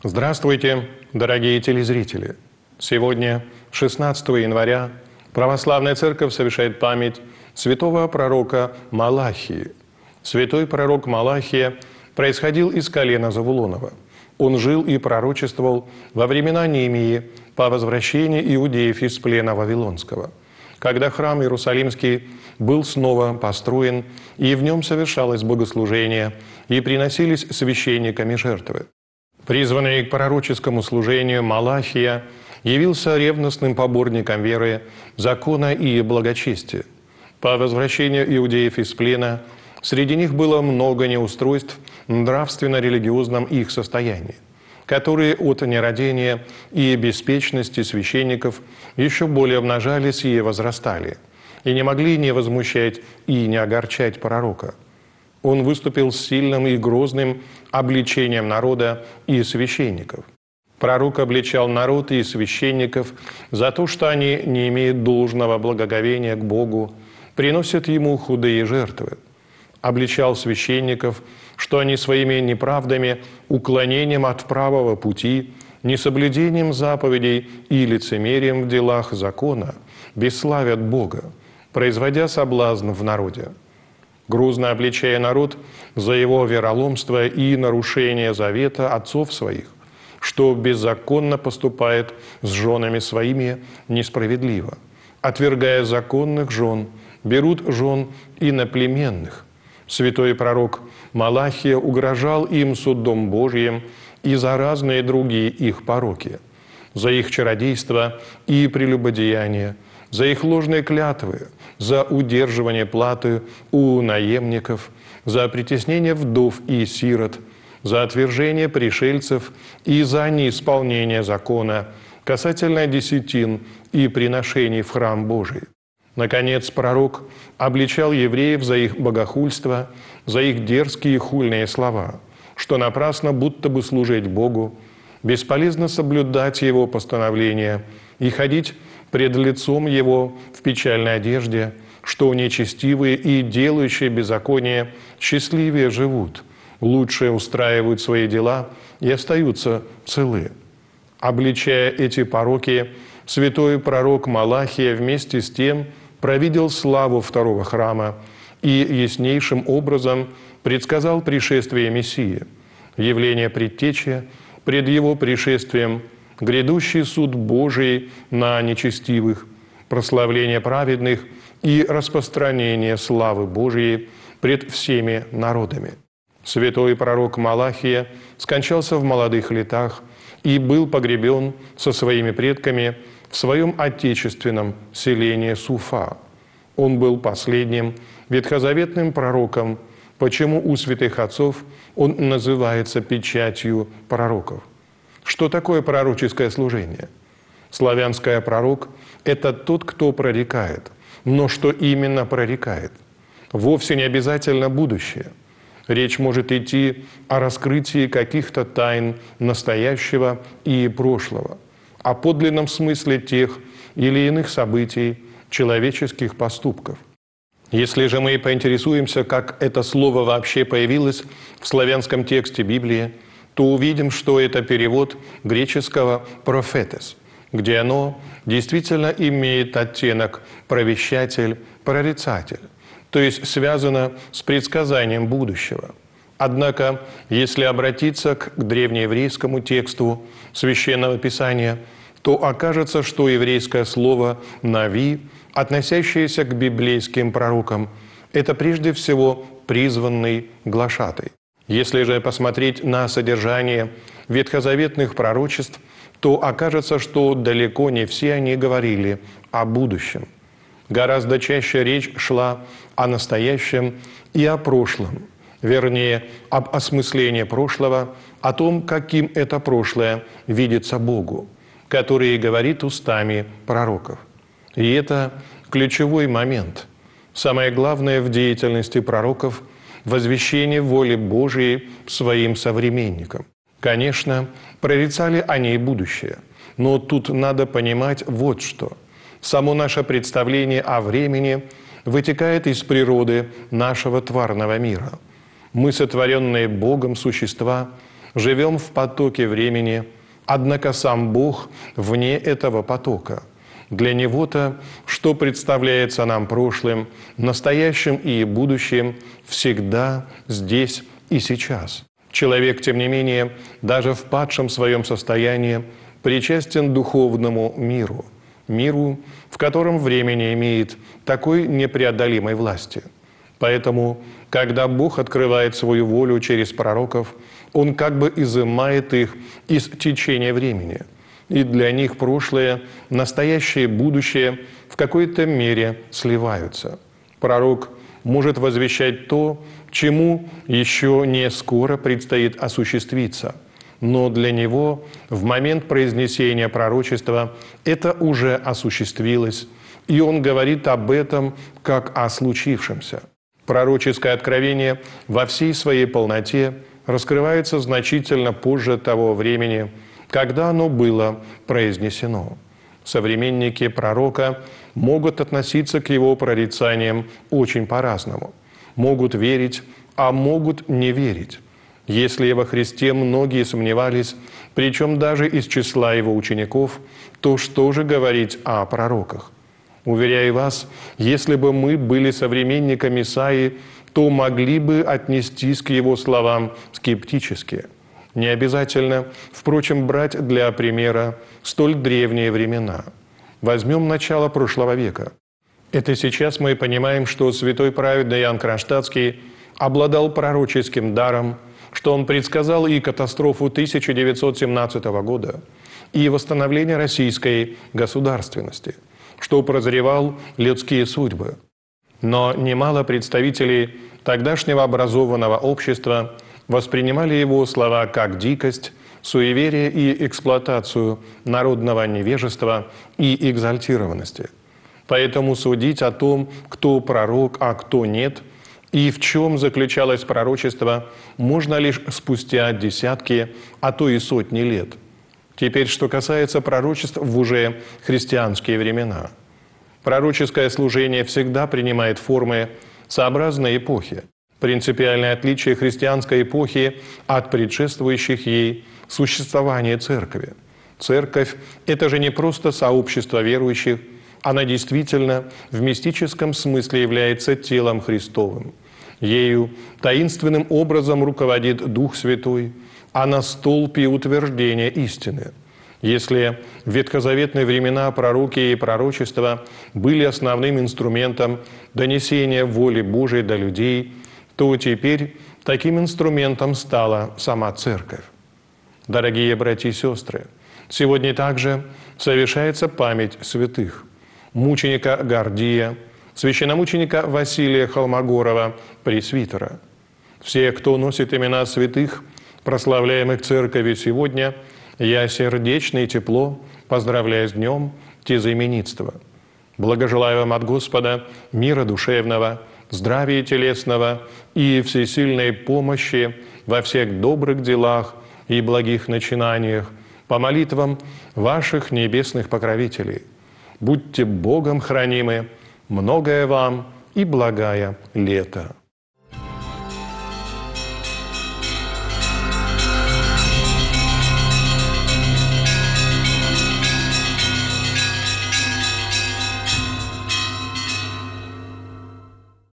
Здравствуйте, дорогие телезрители! Сегодня, 16 января, Православная Церковь совершает память святого пророка Малахии. Святой пророк Малахия происходил из колена Завулонова. Он жил и пророчествовал во времена Неемии по возвращении иудеев из плена Вавилонского, когда храм Иерусалимский был снова построен, и в нем совершалось богослужение, и приносились священниками жертвы. Призванный к пророческому служению, Малахия явился ревностным поборником веры, закона и благочестия. По возвращению иудеев из плена среди них было много неустройств в нравственно-религиозном их состоянии, которые от нерадения и беспечности священников еще более обнажались и возрастали, и не могли не возмущать и не огорчать пророка. Он выступил с сильным и грозным обличением народа и священников. Пророк обличал народ и священников за то, что они не имеют должного благоговения к Богу, приносят Ему худые жертвы. Обличал священников, что они своими неправдами, уклонением от правого пути, несоблюдением заповедей и лицемерием в делах закона бесславят Бога, производя соблазн в народе. Грозно обличая народ за его вероломство и нарушение завета отцов своих, что беззаконно поступает с женами своими несправедливо, отвергая законных жен, берут жен иноплеменных. Святой пророк Малахия угрожал им судом Божьим и за разные другие их пороки, за их чародейство и прелюбодеяние, за их ложные клятвы, за удерживание платы у наемников, за притеснение вдов и сирот, за отвержение пришельцев и за неисполнение закона касательно десятин и приношений в храм Божий. Наконец, пророк обличал евреев за их богохульство, за их дерзкие и хульные слова, что напрасно будто бы служить Богу, бесполезно соблюдать Его постановления и ходить пред лицом Его в печальной одежде, что нечестивые и делающие беззаконие счастливее живут, лучше устраивают свои дела и остаются целы. Обличая эти пороки, святой пророк Малахия вместе с тем провидел славу второго храма и яснейшим образом предсказал пришествие Мессии, явление предтечи пред его пришествием, грядущий суд Божий на нечестивых, прославление праведных и распространение славы Божией пред всеми народами. Святой пророк Малахия скончался в молодых летах и был погребен со своими предками в своем отечественном селении Суфа. Он был последним ветхозаветным пророком, почему у святых отцов он называется печатью пророков. Что такое пророческое служение? Славянское пророк – это тот, кто прорекает. Но что именно прорекает? Вовсе не обязательно будущее. Речь может идти о раскрытии каких-то тайн настоящего и прошлого, о подлинном смысле тех или иных событий, человеческих поступков. Если же мы поинтересуемся, как это слово вообще появилось в славянском тексте Библии, то увидим, что это перевод греческого «пропhetес», где оно действительно имеет оттенок «провещатель», «прорицатель», то есть связано с предсказанием будущего. Однако, если обратиться к древнееврейскому тексту Священного Писания, то окажется, что еврейское слово «нави», относящееся к библейским пророкам, это прежде всего призванный глашатай. Если же посмотреть на содержание ветхозаветных пророчеств, то окажется, что далеко не все они говорили о будущем. Гораздо чаще речь шла о настоящем и о прошлом, вернее, об осмыслении прошлого, о том, каким это прошлое видится Богу, который говорит устами пророков. И это ключевой момент. Самое главное в деятельности пророков – возвещение воли Божией своим современникам. Конечно, прорицали они и будущее, но тут надо понимать вот что. Само наше представление о времени вытекает из природы нашего тварного мира. Мы, сотворенные Богом существа, живем в потоке времени, однако сам Бог вне этого потока. Для Него-то, что представляется нам прошлым, настоящим и будущим, всегда здесь и сейчас. Человек, тем не менее, даже в падшем своем состоянии, причастен духовному миру, миру, в котором время не имеет такой непреодолимой власти. Поэтому, когда Бог открывает свою волю через пророков, Он как бы изымает их из течения времени. И для них прошлое, настоящее и будущее в какой-то мере сливаются. Пророк может возвещать то, чему еще не скоро предстоит осуществиться. Но для него в момент произнесения пророчества это уже осуществилось, и он говорит об этом как о случившемся. Пророческое откровение во всей своей полноте раскрывается значительно позже того времени, когда оно было произнесено. Современники пророка могут относиться к его прорицаниям очень по-разному. Могут верить, а могут не верить. Если во Христе многие сомневались, причем даже из числа его учеников, то что же говорить о пророках? Уверяю вас, если бы мы были современниками Исаии, то могли бы отнестись к его словам скептически. Не обязательно, впрочем, брать для примера столь древние времена. Возьмем начало прошлого века. Это сейчас мы понимаем, что святой праведный Иоанн Кронштадтский обладал пророческим даром, что он предсказал и катастрофу 1917 года, и восстановление российской государственности, что прозревал людские судьбы. Но немало представителей тогдашнего образованного общества воспринимали его слова как дикость, суеверие и эксплуатацию народного невежества и экзальтированности. Поэтому судить о том, кто пророк, а кто нет, и в чем заключалось пророчество, можно лишь спустя десятки, а то и сотни лет. Теперь, что касается пророчеств в уже христианские времена. Пророческое служение всегда принимает формы сообразной эпохи. Принципиальное отличие христианской эпохи от предшествующих ей – существование церкви. Церковь – это же не просто сообщество верующих, она действительно в мистическом смысле является телом Христовым. Ею таинственным образом руководит Дух Святой, она столб и утверждение истины. Если в ветхозаветные времена пророки и пророчества были основным инструментом донесения воли Божией до людей, то теперь таким инструментом стала сама Церковь. Дорогие братья и сестры, сегодня также совершается память святых. Мученика Гордия, священномученика Василия Холмогорова, пресвитера. Все, кто носит имена святых, прославляемых Церковью сегодня, я сердечно и тепло поздравляю с днем тезаименитства. Благожелаю вам от Господа мира душевного, здравия телесного и всесильной помощи во всех добрых делах и благих начинаниях по молитвам ваших небесных покровителей. Будьте Богом хранимы, многое вам и благая лето.